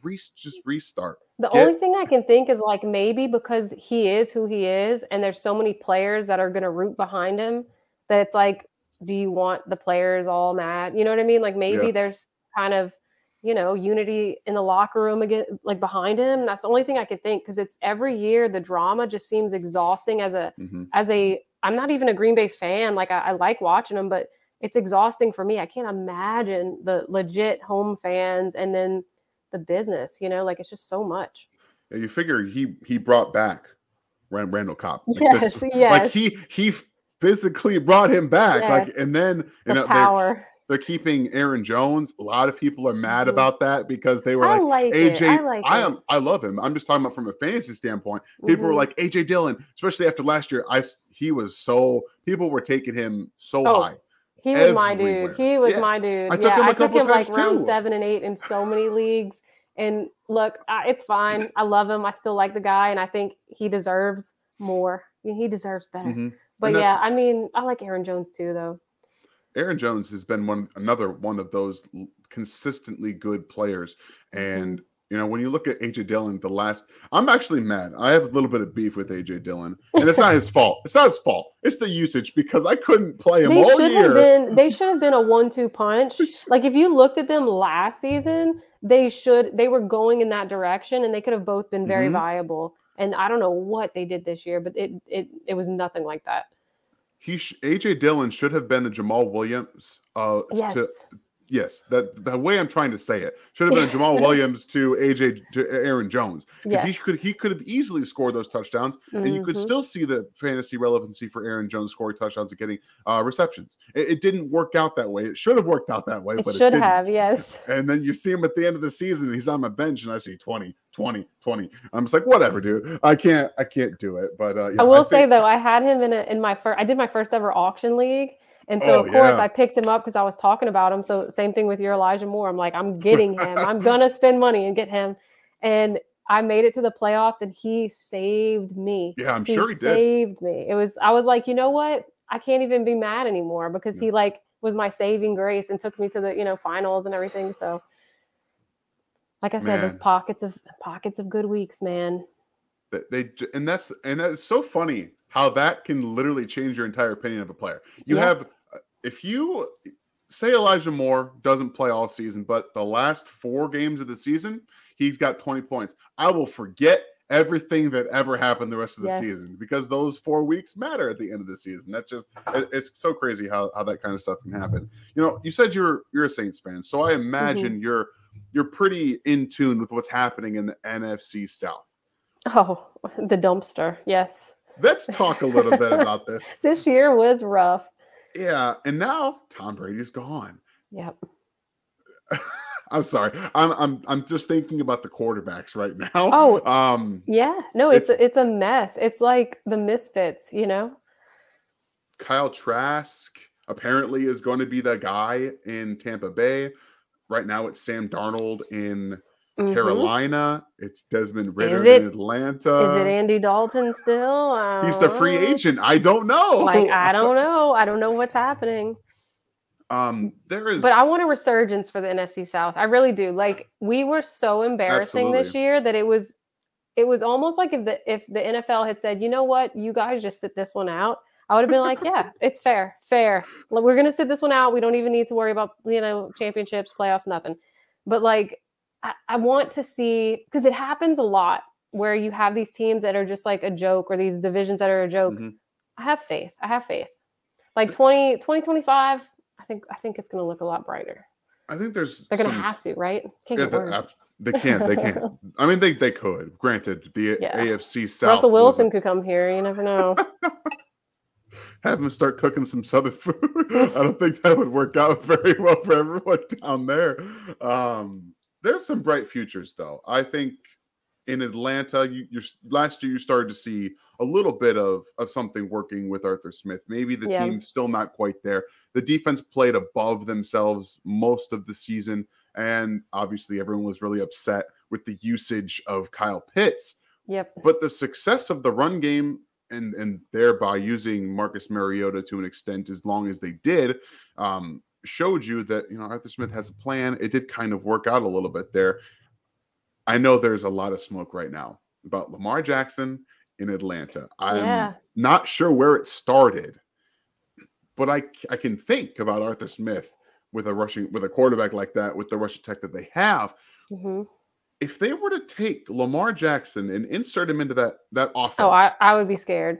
re- just restart. The Get, only thing I can think is like maybe because he is who he is, and there's so many players that are going to root behind him that it's like, do you want the players all mad? You know what I mean? Like maybe yeah. there's kind of, you know, unity in the locker room again, like behind him. That's the only thing I could think, because it's every year the drama just seems exhausting as a mm-hmm. as a. I'm not even a Green Bay fan. Like I, I like watching them, but it's exhausting for me. I can't imagine the legit home fans and then the business, you know, like it's just so much. Yeah, you figure he he brought back Rand, Randall Cobb. Like yes, this, yes. Like he he physically brought him back. Yes. Like, and then you the know power. They're, they're keeping Aaron Jones. A lot of people are mad mm-hmm. about that because they were I like, like A J. I, like I am I love him. I'm just talking about from a fantasy standpoint. People mm-hmm. were like A J Dillon, especially after last year. I he was so people were taking him so oh. high. He was everywhere. my dude. He was yeah. my dude. I took yeah, him, a I took him like round too. seven and eight in so many leagues. And look, uh, it's fine. I love him. I still like the guy, and I think he deserves more. I mean, he deserves better. Mm-hmm. But yeah, I mean, I like Aaron Jones too, though. Aaron Jones has been one another one of those consistently good players, and. Mm-hmm. You know, when you look at A J Dillon, the last, I'm actually mad. I have a little bit of beef with A J Dillon, and it's not his fault. It's not his fault. It's the usage because I couldn't play him they all should year. Have been, they should have been a one two punch. Like if you looked at them last season, they should, they were going in that direction, and they could have both been very mm-hmm. viable. And I don't know what they did this year, but it it it was nothing like that. He sh- A J Dillon should have been the Jamal Williams. Uh, yes. To, Yes, that the way I'm trying to say it should have been Jamal Williams to A J to Aaron Jones, because yes. he could he could have easily scored those touchdowns, mm-hmm. and you could still see the fantasy relevancy for Aaron Jones scoring touchdowns and getting uh, receptions. It, it didn't work out that way. It should have worked out that way, it but should it have. Yes. And then you see him at the end of the season, and he's on my bench, and I see twenty, twenty, twenty. I'm just like, whatever, dude. I can't I can't do it. But uh, yeah, I will I think- say though, I had him in a, in my first. I did my first ever auction league. And so, oh, of course, yeah. I picked him up because I was talking about him. So same thing with your Elijah Moore. I'm like, I'm getting him. I'm going to spend money and get him. And I made it to the playoffs, and he saved me. Yeah, I'm he sure he did. saved me. It was, I was like, you know what? I can't even be mad anymore because yeah. he like was my saving grace and took me to the, you know, finals and everything. So like I said, man. There's pockets of pockets of good weeks, man. They, they and that's and that's so funny how that can literally change your entire opinion of a player. You yes. have, if you say Elijah Moore doesn't play all season, but the last four games of the season, he's got twenty points. I will forget everything that ever happened the rest of the yes. season because those four weeks matter at the end of the season. That's just, it, it's so crazy how, how that kind of stuff can happen. You know, you said you're, you're a Saints fan, so I imagine mm-hmm. you're, you're pretty in tune with what's happening in the N F C South. Oh, the dumpster. Yes. Let's talk a little bit about this. This year was rough. Yeah, and now Tom Brady's gone. Yep. I'm sorry. I'm I'm I'm just thinking about the quarterbacks right now. Oh, um, yeah. No, it's it's a, it's a mess. It's like the Misfits, you know. Kyle Trask apparently is going to be the guy in Tampa Bay. Right now, it's Sam Darnold in mm-hmm. Carolina. It's Desmond Ridder it, in Atlanta. Is it Andy Dalton still? He's a free agent. I don't know. Like, I don't know. I don't know what's happening. Um, there is, but I want a resurgence for the N F C South. I really do. Like, we were so embarrassing Absolutely. this year that it was, it was almost like if the if the N F L had said, you know what, you guys just sit this one out. I would have been like, yeah, it's fair, fair. We're going to sit this one out. We don't even need to worry about, you know, championships, playoffs, nothing. But like, I, I want to see, because it happens a lot where you have these teams that are just like a joke or these divisions that are a joke. Mm-hmm. I have faith. I have faith. Like twenty, twenty twenty-five, I think, I think it's going to look a lot brighter. I think there's, they're going to have to, right? Can't yeah, get worse. They can't. They can't. I mean, they, they could. Granted, the yeah. A F C South. Russell Wilson could come here. You never know. Have him start cooking some Southern food. I don't think that would work out very well for everyone down there. Um, there's some bright futures, though. I think in Atlanta, you, you're, last year you started to see a little bit of, of something working with Arthur Smith. Maybe the yeah. team's still not quite there. The defense played above themselves most of the season, and obviously everyone was really upset with the usage of Kyle Pitts. Yep. But the success of the run game and and thereby using Marcus Mariota to an extent as long as they did, um, showed you that, you know, Arthur Smith has a plan. It did kind of work out a little bit there. I know there's a lot of smoke right now about Lamar Jackson in Atlanta. I'm Yeah. not sure where it started, but I I can think about Arthur Smith with a rushing with a quarterback like that, with the rushing tech that they have. Mm-hmm. If they were to take Lamar Jackson and insert him into that that offense, Oh, I, I would be scared.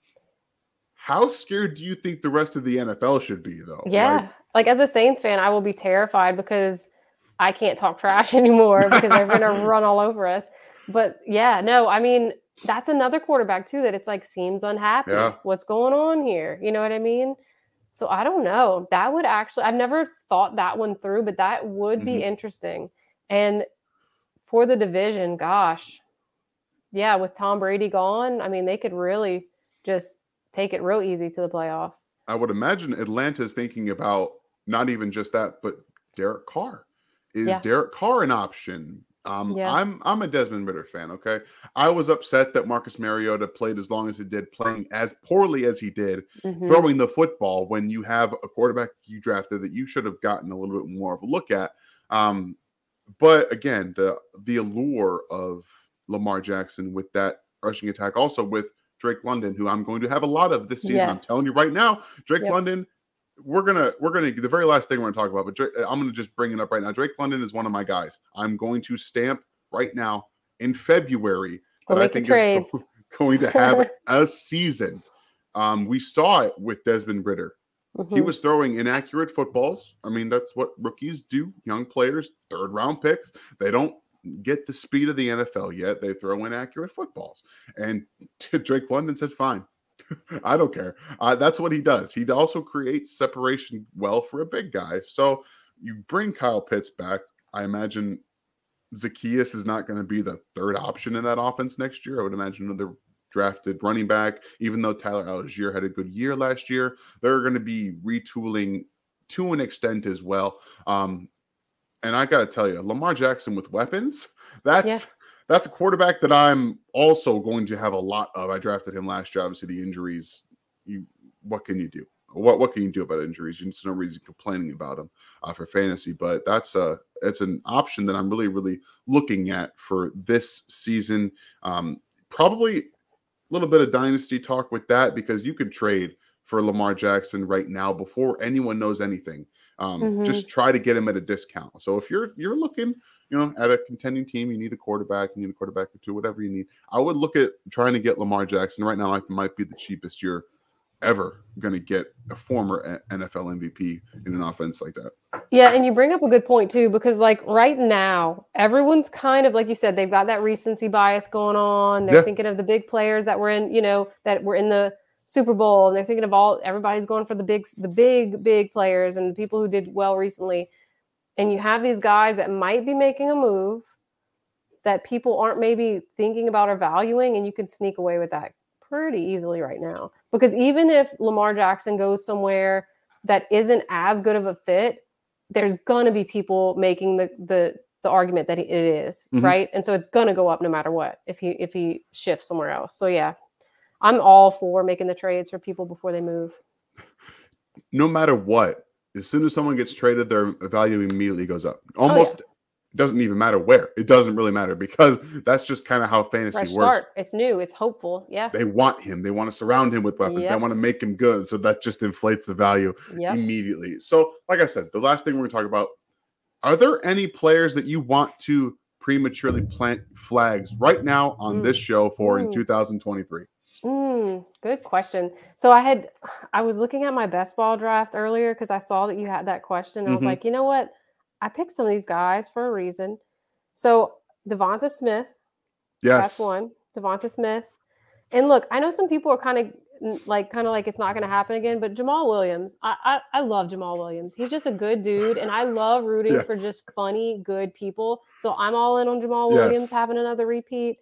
How scared do you think the rest of the N F L should be, though? Yeah. Like, like as a Saints fan, I will be terrified because I can't talk trash anymore because they're going to run all over us. But yeah, no, I mean, that's another quarterback too that it's like seems unhappy. Yeah. What's going on here? You know what I mean? So I don't know. That would actually, I've never thought that one through, but that would be Mhm. interesting. And for the division, gosh, yeah, with Tom Brady gone, I mean, they could really just take it real easy to the playoffs. I would imagine Atlanta's thinking about not even just that, but Derek Carr. Is Yeah. Derek Carr an option? Um, Yeah. I'm I'm a Desmond Ridder fan. Okay, I was upset that Marcus Mariota played as long as he did, playing as poorly as he did, Mhm. throwing the football when you have a quarterback you drafted that you should have gotten a little bit more of a look at. Um, but again, the the allure of Lamar Jackson with that rushing attack, also with Drake London, who I'm going to have a lot of this season. I'm Yes. telling you right now, Drake Yep. London. We're gonna we're gonna the very last thing we're gonna talk about, but Drake, I'm gonna just bring it up right now. Drake London is one of my guys. I'm going to stamp right now in February We're that I making think trades. is going to have a season. Um, we saw it with Desmond Ridder. He Mhm. was throwing inaccurate footballs. I mean, that's what rookies do. Young players, third round picks, they don't get the speed of the N F L yet. They throw inaccurate footballs. And Drake London said, fine. I don't care. Uh, that's what he does. He also creates separation well for a big guy. So you bring Kyle Pitts back. I imagine Zacchaeus is not going to be the third option in that offense next year. I would imagine another drafted running back, even though Tyler Algier had a good year last year. They're going to be retooling to an extent as well. Um, and I got to tell you, Lamar Jackson with weapons, that's Yeah. that's a quarterback that I'm also going to have a lot of. I drafted him last year. Obviously, the injuries, you what can you do? What what can you do about injuries? There's no reason complaining about them uh, for fantasy, but that's a it's an option that I'm really really looking at for this season. Um, probably a little bit of dynasty talk with that, because you could trade for Lamar Jackson right now before anyone knows anything. Um, Mhm. Just try to get him at a discount. So if you're you're looking, you know, at a contending team, you need a quarterback, you need a quarterback or two, whatever you need. I would look at trying to get Lamar Jackson right now. It might be the cheapest you're ever going to get a former N F L M V P in an offense like that. Yeah, and you bring up a good point too, because like right now, everyone's kind of like you said, they've got that recency bias going on. They're Yeah. thinking of the big players that were in, you know, that were in the Super Bowl, and they're thinking of all everybody's going for the big, the big, big players and people who did well recently. And you have these guys that might be making a move that people aren't maybe thinking about or valuing, and you can sneak away with that pretty easily right now. Because even if Lamar Jackson goes somewhere that isn't as good of a fit, there's gonna be people making the the the argument that it is, Mhm. right? And so it's gonna go up no matter what if he if he shifts somewhere else. So yeah, I'm all for making the trades for people before they move. No matter what, as soon as someone gets traded, their value immediately goes up. Almost doesn't even matter where. It doesn't really matter, because that's just kind of how fantasy Fresh works. start. It's new. It's hopeful. Yeah. They want him. They want to surround him with weapons. They Yep. want to make him good. So that just inflates the value Yep. immediately. So, like I said, the last thing we're going to talk about, are there any players that you want to prematurely plant flags right now on Mm. this show for in Mm. two thousand twenty-three? Mm, good question. So I had, I was looking at my best ball draft earlier because I saw that you had that question. And I was Mhm. like, you know what? I picked some of these guys for a reason. So Devonta Smith, Yes. that's one. Devonta Smith. And look, I know some people are kind of like, kind of like it's not going to happen again, but Jamal Williams, I, I I love Jamal Williams. He's just a good dude, and I love rooting for Yes. just funny, good people. So I'm all in on Jamal Williams Yes. having another repeat.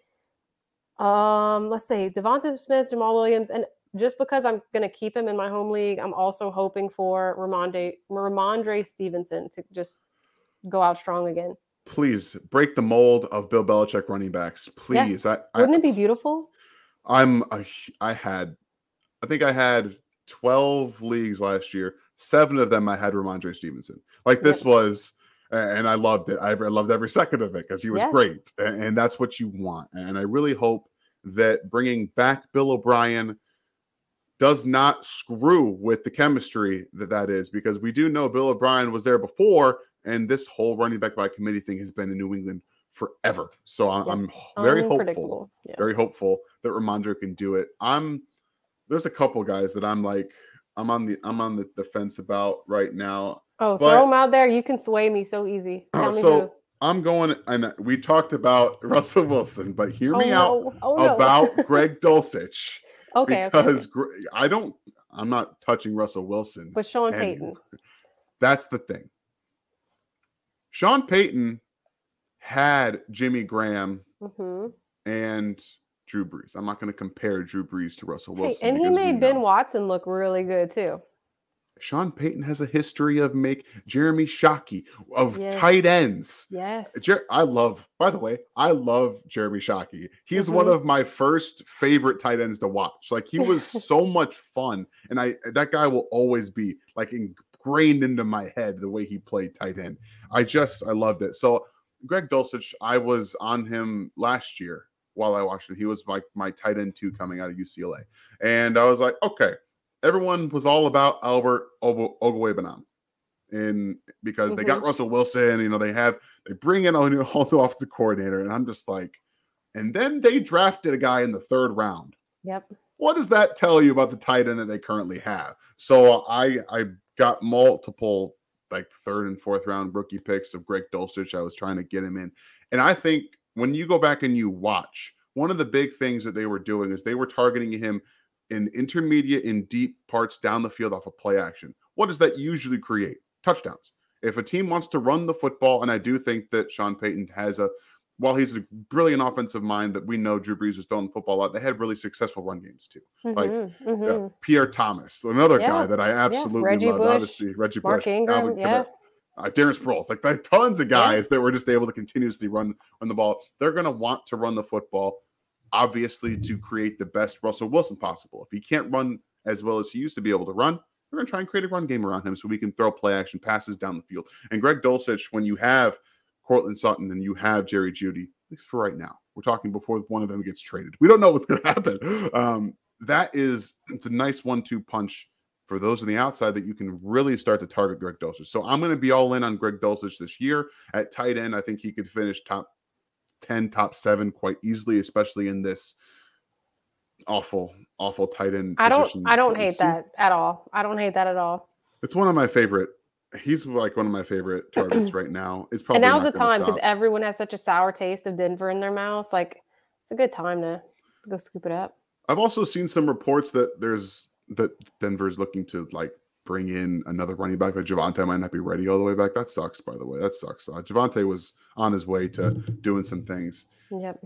Um, let's see, Devonta Smith, Jamal Williams, and just because I'm going to keep him in my home league, I'm also hoping for Ramondre, Ramondre Stevenson to just go out strong again. Please break the mold of Bill Belichick running backs. Please. Yes. I, I, Wouldn't it be beautiful? I'm a, I had, I think I had twelve leagues last year. Seven of them I had Ramondre Stevenson. Like this Yep. was, And I loved it. I loved every second of it because he was Yes. great. And that's what you want. And I really hope that bringing back Bill O'Brien does not screw with the chemistry that that is, because we do know Bill O'Brien was there before, and this whole running back by committee thing has been in New England forever. So I'm, Yep. I'm very hopeful, Yeah. very hopeful that Rhamondre can do it. I'm there's a couple guys that I'm like I'm on the I'm on the, the fence about right now. Oh, but, throw them out there. You can sway me so easy. Tell me so who. I'm going, and we talked about Russell Wilson, but hear Oh, me no. out Oh, no. about Greg Dulcich. Okay. Because okay. okay. I don't, I'm not touching Russell Wilson. But Sean and Payton. That's the thing. Sean Payton had Jimmy Graham Mm-hmm. and Drew Brees. I'm not going to compare Drew Brees to Russell Wilson. Hey, and he made Ben Watson look really good too. Sean Payton has a history of make Jeremy Shockey of yes. tight ends. Yes. Jer- I love, by the way, I love Jeremy Shockey. He's mm-hmm. one of my first favorite tight ends to watch. Like, he was so much fun. And I that guy will always be like ingrained into my head, the way he played tight end. I just, I loved it. So Greg Dulcich, I was on him last year while I watched it. He was like my, my tight end two coming out of U C L A. And I was like, okay. Everyone was all about Albert Okwuegbunam, and because mm-hmm. they got Russell Wilson, you know, they have they bring in a new offensive coordinator, and I'm just like, and then they drafted a guy in the third round. Yep. What does that tell you about the tight end that they currently have? So I I got multiple like third and fourth round rookie picks of Greg Dulcich. I was trying to get him in, and I think when you go back and you watch, one of the big things that they were doing is they were targeting him in intermediate and deep parts down the field off of play action. What does that usually create? Touchdowns. If a team wants to run the football, and I do think that Sean Payton has a, while he's a brilliant offensive mind that we know Drew Brees was throwing the football a lot, they had really successful run games too. Mm-hmm, like mm-hmm. Uh, Pierre Thomas, another yeah, guy that I absolutely yeah. Reggie love. Bush, Obviously, Reggie Mark Bush, Ingram, Alvin yeah. Kamara, uh, Darren Sproles, like, like tons of guys yeah. that were just able to continuously run, run the ball. They're going to want to run the football, obviously, to create the best Russell Wilson possible. If he can't run as well as he used to be able to run, we're going to try and create a run game around him so we can throw play action passes down the field. And Greg Dulcich, when you have Cortland Sutton and you have Jerry Jeudy, at least for right now, we're talking before one of them gets traded. We don't know what's going to happen. Um, that is, it's a nice one two punch for those on the outside that you can really start to target Greg Dulcich. So I'm going to be all in on Greg Dulcich this year. At tight end, I think he could finish top ten, top seven quite easily, especially in this awful, awful tight end I don't, position. I don't hate that at all. I don't hate that at all. It's one of my favorite. He's like one of my favorite targets right now. It's probably and now's not the time because stop. everyone has such a sour taste of Denver in their mouth. Like, it's a good time to, to go scoop it up. I've also seen some reports that there's that Denver's looking to like bring in another running back. Like Javonte might not be ready all the way back. That sucks, by the way. That sucks. Uh, Javonte was on his way to doing some things. Yep.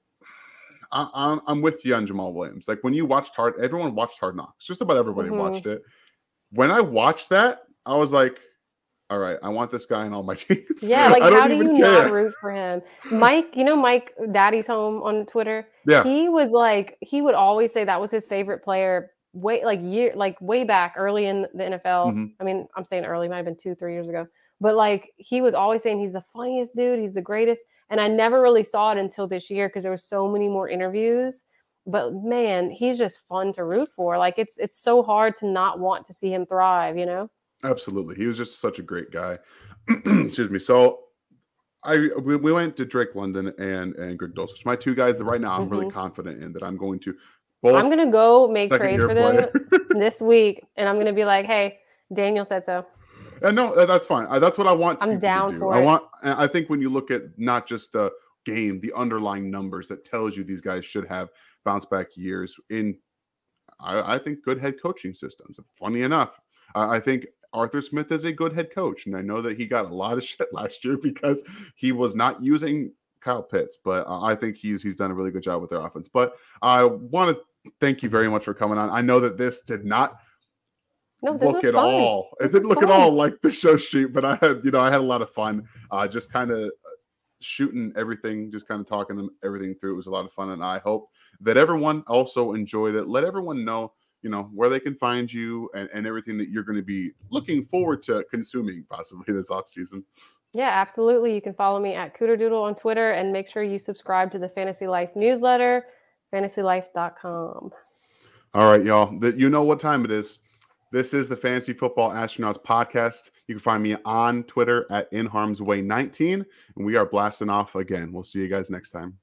I, I'm, I'm with you on Jamal Williams. Like, when you watched Hard, everyone watched Hard Knocks. Just about everybody mm-hmm. watched it. When I watched that, I was like, all right, I want this guy in all my teams. Yeah, like, how do you care. not root for him? Mike, you know Mike Daddy's Home on Twitter? Yeah. He was like, he would always say that was his favorite player way, like, year, like way back early in the N F L. Mm-hmm. I mean, I'm saying early, might have been two, three years ago. But, like, he was always saying he's the funniest dude. He's the greatest. And I never really saw it until this year because there were so many more interviews. But, man, he's just fun to root for. Like, it's it's so hard to not want to see him thrive, you know? Absolutely. He was just such a great guy. Excuse me. So I we, we went to Drake London and, and Greg Dulcich. My two guys that right now I'm mm-hmm. really confident in that I'm going to both. I'm going to go make trades for them this week. And I'm going to be like, hey, Daniel said so. And no, that's fine. I, that's what I want. I'm down to do. for I it. want. I think when you look at not just the game, the underlying numbers that tells you these guys should have bounce back years in, I, I think, good head coaching systems. Funny enough, uh, I think Arthur Smith is a good head coach, and I know that he got a lot of shit last year because he was not using Kyle Pitts, but uh, I think he's he's done a really good job with their offense. But I want to thank you very much for coming on. I know that this did not. No, this look was at fun. all. This It didn't look fun. at all like the show sheet, but I had, you know, I had a lot of fun. Uh, just kind of shooting everything, just kind of talking everything through. It was a lot of fun, and I hope that everyone also enjoyed it. Let everyone know, you know, where they can find you and, and everything that you're going to be looking forward to consuming possibly this off season. Yeah, absolutely. You can follow me at Cooterdoodle on Twitter, and make sure you subscribe to the Fantasy Life newsletter, fantasy life dot com. All right, y'all. That you know what time it is. This is the Fantasy Football Astronauts podcast. You can find me on Twitter at In Harm's Way nineteen, and we are blasting off again. We'll see you guys next time.